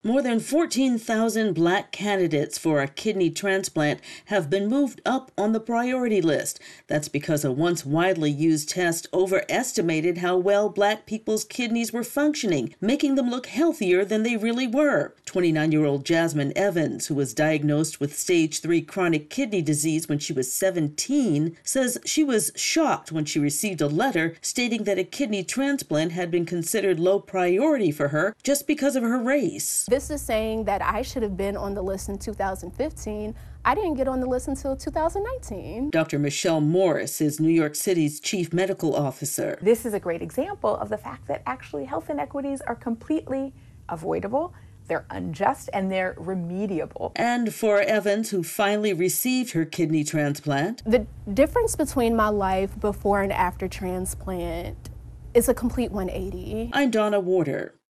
More than 14,000 Black candidates for a kidney transplant have been moved up on the priority list. That's because a once widely used test overestimated how well Black people's kidneys were functioning, making them look healthier than they really were. 29-year-old Jasmine Evans, who was diagnosed with stage 3 chronic kidney disease when she was 17, says she was shocked when she received a letter stating that a kidney transplant had been considered low priority for her just because of her race. This is saying that I should have been on the list in 2015. I didn't get on the list until 2019. Dr. Michelle Morris is New York City's chief medical officer. This is a great example of the fact that actually health inequities are completely avoidable. They're unjust and they're remediable. And for Evans, who finally received her kidney transplant, the difference between my life before and after transplant is a complete 180. I'm Donna Warder.